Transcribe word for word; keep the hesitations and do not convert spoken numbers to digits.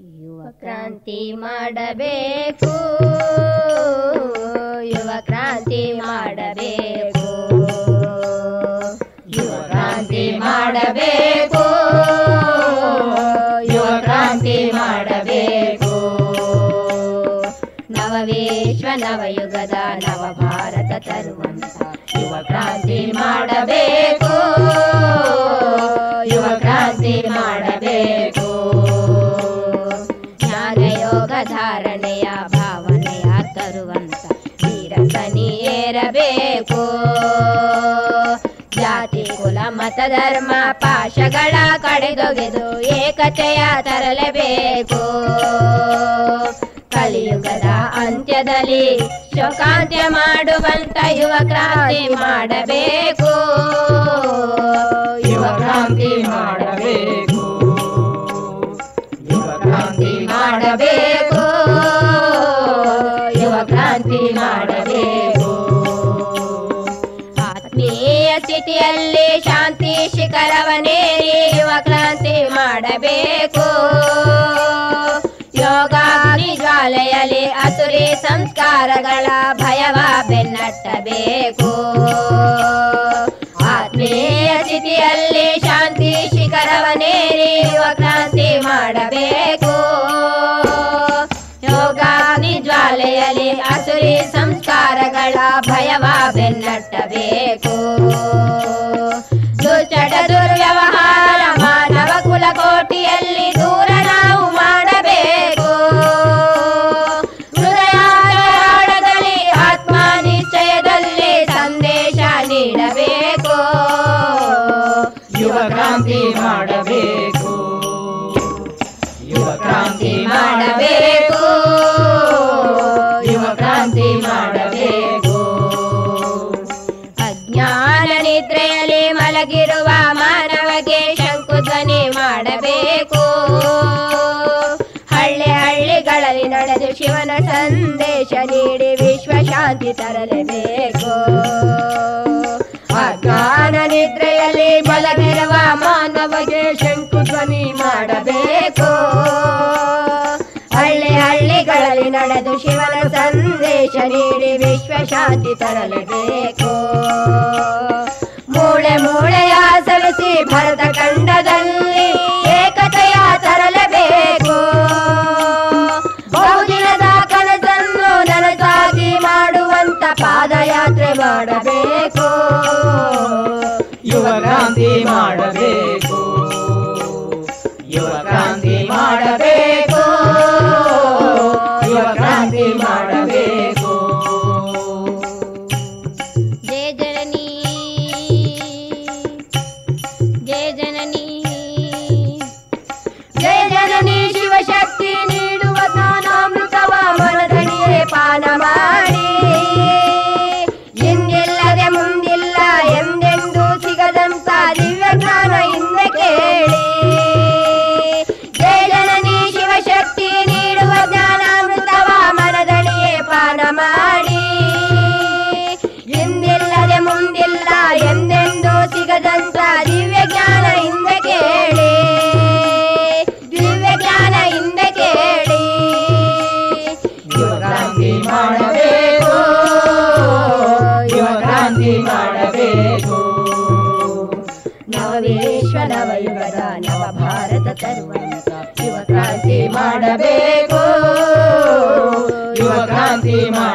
ಯುವ ಕ್ರಾಂತಿ ಮಾಡಬೇಕು, ಯುವ ಕ್ರಾಂತಿ ಮಾಡಬೇಕು, ಯುವ ಕ್ರಾಂತಿ ಮಾಡಬೇಕು, ಯುವ ಕ್ರಾಂತಿ ಮಾಡಬೇಕು. ನವವಿಶ್ವ ನವಯುಗದ ನವ ಭಾರತ ತರುವಂತ ಯುವ ಕ್ರಾಂತಿ ಮಾಡಬೇಕು, ಯುವ ಕ್ರಾಂತಿ ಮಾಡಬೇಕು. ಜ್ಞಾನಯೋಗ ಧಾರಣೆಯ ಭಾವನೆಯ ತರುವಂತ ವೀರತನಿ ಏರಬೇಕು. ಜಾತಿ ಕುಲ ಮತ ಧರ್ಮ ಪಾಶಗಳ ಕಡೆದೊಗೆದು ಏಕತೆಯ ತರಲೇಬೇಕು. ಕಲಿಯುಗದ ಅಂತ್ಯದಲ್ಲಿ ಶೋಕಾಂತ್ಯ ಮಾಡುವಂತ ಯುವ ಕ್ರಾಂತಿ ಮಾಡಬೇಕು, ಯುವ ಕ್ರಾಂತಿ ಮಾಡಬೇಕು, ಯುವ ಕ್ರಾಂತಿ ಮಾಡಬೇಕು, ಯುವ ಕ್ರಾಂತಿ ಮಾಡಬೇಕು. ಆತ್ಮೀಯ ಸ್ಥಿತಿಯಲ್ಲಿ ಶಾಂತಿ ಶಿಖರವನೇರಿ ಯುವ ಕ್ರಾಂತಿ ಮಾಡಬೇಕು. ಯೋಗಾಗ್ನಿ ಜ್ವಾಲೆಯಲ್ಲಿ ಅಸುರಿ ಸಂಸ್ಕಾರಗಳ ಭಯವ ಬೆನ್ನಟ್ಟಬೇಕು. ಆತ್ಮೀಯ ಸ್ಥಿತಿಯಲ್ಲಿ ಶಾಂತಿ ಶಿಖರವನೇರಿ ಯುವ ಕ್ರಾಂತಿ ಮಾಡಬೇಕು. ಯೋಗಾಗ್ನಿ ಜ್ವಾಲೆಯಲ್ಲಿ ಅಸುರಿ ಸಂಸ್ಕಾರಗಳ ಭಯವ ಬೆನ್ನಟ್ಟಬೇಕು. ದುಶ್ಚಟ ದುರ್ವ್ಯವಹಾರ ಮಾನವ ಕುಲಕೋಟಿಯಲ್ಲಿ ದೂರ ನಾವು ಮಾಡಬೇಕು. ಹೃದಯಾಳದಲ್ಲಿ ಆತ್ಮ ನಿಶ್ಚಯದಲ್ಲಿ ಸಂದೇಶ ನೀಡಬೇಕು. ಯುವ ಕ್ರಾಂತಿ ಮಾಡಬೇಕು, ಯುವ ಕ್ರಾಂತಿ ಮಾಡಬೇಕು, ಯುವ ಕ್ರಾಂತಿ ಮಾಡಬೇಕು. ಅಜ್ಞಾನ ನಿದ್ರೆಯಲ್ಲಿ ಮಲಗಿರುವ ಮಾನವಗೆ ಶಂಕುಧ್ವನಿ ಮಾಡಬೇಕು. ಹಳ್ಳಿ ಹಳ್ಳಿಗಳಲ್ಲಿ ನಡೆದು ಶಿವನ ಸಂದೇಶ ನೀಡಿ ವಿಶ್ವ ಶಾಂತಿ ತರಲೇಬೇಕು. ಅಜ್ಞಾನ ನಿದ್ರೆಯಲ್ಲಿ ಮಲಗಿರುವ ಮಾನವಗೆ ಶಂಕುಧ್ವನಿ ಮಾಡಬೇಕು. ಹಳ್ಳಿ ಹಳ್ಳಿಗಳಲ್ಲಿ ನಡೆದು ಶಿವನ ಸಂದೇಶ ನೀಡಿ ವಿಶ್ವ ಶಾಂತಿ ತರಲೇಬೇಕು. ಮೂಳೆ ಮೂಳೆಯ ಸರಿಸಿ ಭರತ ಖಂಡದಲ್ಲಿ ಏಕತೆಯ ತರಲೇಬೇಕು. ಬಹುದಿನದ ಕನಸನ್ನು ನನಸಾಗಿ ಮಾಡುವಂತ ಪಾದಯಾತ್ರೆ ಮಾಡಬೇಕು. ಯುವ ಕ್ರಾಂತಿ ಮಾಡಬೇಕು, ಯುವ ಕ್ರಾಂತಿ ಮಾಡಬೇಕು, ಯುವ ಕ್ರಾಂತಿ ಮಾಡಬೇಕು. ಜಯ ಜನನಿ ಜಯ ಜನನಿ ಜಯ ಜನನಿ ಶಿವಶಕ್ತಿ ನೀಡುವ ಜ್ಞಾನಾಮೃತವ ಮನದಣಿಯೇ ಪಾನ ಮಾಡಿ. ಎಂದಿಲ್ಲದೆ ಮುಂದಿಲ್ಲ ಎಂದೆಂದು ಸಿಗದಂತ ದಿವ್ಯ ಜ್ಞಾನ ಹಿಂದೆ ಕೇಳಿ. ಜಯ ಜನನಿ ಶಿವಶಕ್ತಿ ನೀಡುವ ಜ್ಞಾನಾಮೃತವ ಮನದಣಿಯೇ ಪಾನ ಮಾಡಿ. ಎಂದಿಲ್ಲದೆ ಮುಂದಿಲ್ಲ ಎಂದೆಂದು ಸಿಗದಂತ ದಿವ್ಯ ಜ್ಞಾನ ಹಿಂದೆ ಕೇಳಿ. ದಿವ್ಯ ಜ್ಞಾನ ಹಿಂದೆ ಕೇಳಿ. ಯುವ ಕ್ರಾಂತಿ ಮಾಡಬೇಕು, ಯುವ ಕ್ರಾಂತಿ ಮಾಡಬೇಕು. ನವವಿಶ್ವ ನವಯುಗದ ನವ ಭಾರತ ತರುವಂತ ಯುವ ಕ್ರಾಂತಿ ಮಾಡಬೇಕು, ಯುವ ಕ್ರಾಂತಿ ಮಾಡಬೇಕು.